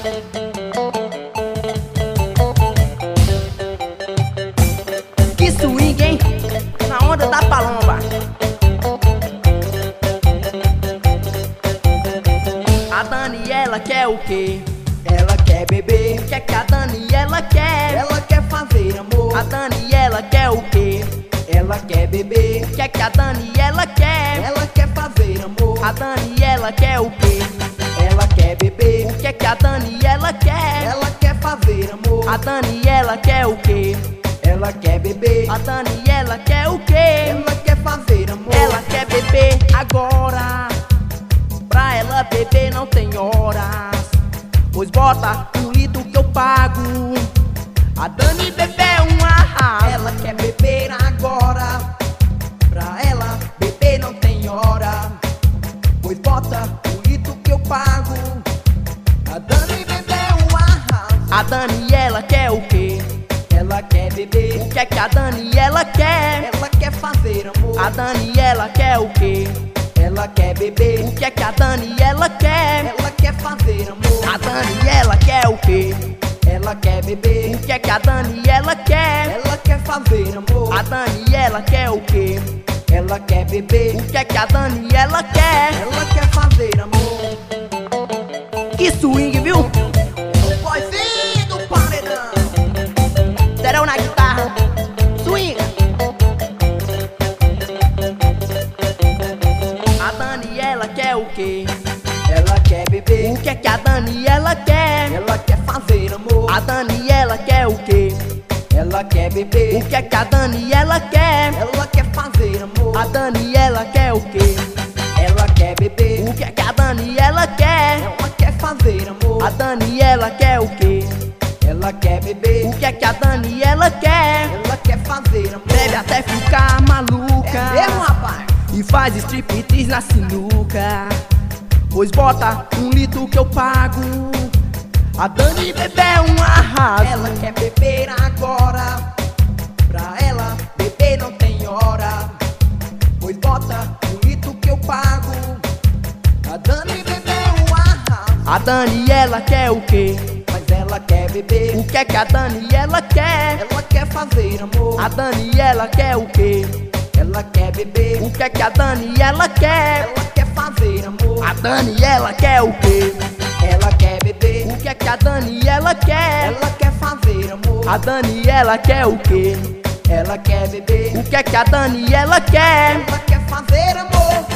Que swing, hein? Na onda da palomba. A Daniela quer o quê? Ela quer beber, O que é que a Daniela quer? ela quer fazer amor. A Daniela quer o quê? Ela quer beber, O que é que a Daniela quer? ela quer fazer amor. A Daniela quer o quê? Ela quer beber, O que é que a Daniela quer? ela quer fazer amor. A Daniela quer o quê? Ela quer beber, A Daniela quer o quê? ela quer fazer amor. Ela quer beber agora. Pra ela beber não tem horas. Pois bota um litro que eu pago. A Dani bebeu um arraso. Ela quer beber agora. Pra ela beber não tem hora. Pois bota o litro que eu pago. A Dani bebeu um arraso. A Daniela quer o quê? Ela quer beber, O que é que a Daniela quer? ela quer fazer amor. A Daniela quer o quê? Ela quer beber, O que é que a Daniela quer? ela quer fazer amor. A Daniela quer o quê? Ela quer beber, O que é que a Daniela quer? ela quer fazer amor. A Daniela quer o quê? Ela quer beber, O que é que a Daniela quer? ela quer fazer amor. Que swing, viu? O boyzinho do paredão. Serão na guitarra. Swing. A Daniela quer o quê? Ela quer beber, O que é que a Daniela quer? ela quer fazer amor. A Daniela quer o quê? Ela quer beber, O que é que a Daniela quer? ela quer fazer amor. A Daniela quer o quê? Ela quer beber, O que é que a Daniela quer? ela quer fazer amor. A Daniela quer o quê? Ela quer beber, O que é que a Daniela quer? ela quer fazer amor. Bebe até ficar maluca. É mesmo, rapaz? E faz striptease na sinuca. Pois bota um litro que eu pago. A Dani bebeu um arraso. Ela quer beber agora. Pra ela beber não tem hora. Pois bota um litro que eu pago. A Dani bebeu um arraso. A Daniela quer o quê? Mas ela quer beber, O que é que a Daniela quer? ela quer fazer amor. A Daniela quer o quê? Ela quer beber, O que é que a Daniela quer? ela quer fazer amor. A Daniela quer o quê? Ela quer beber, O que é que a Daniela quer? ela quer fazer amor. A Daniela quer o quê? Ela quer beber, O que é que a Daniela quer? ela quer fazer amor.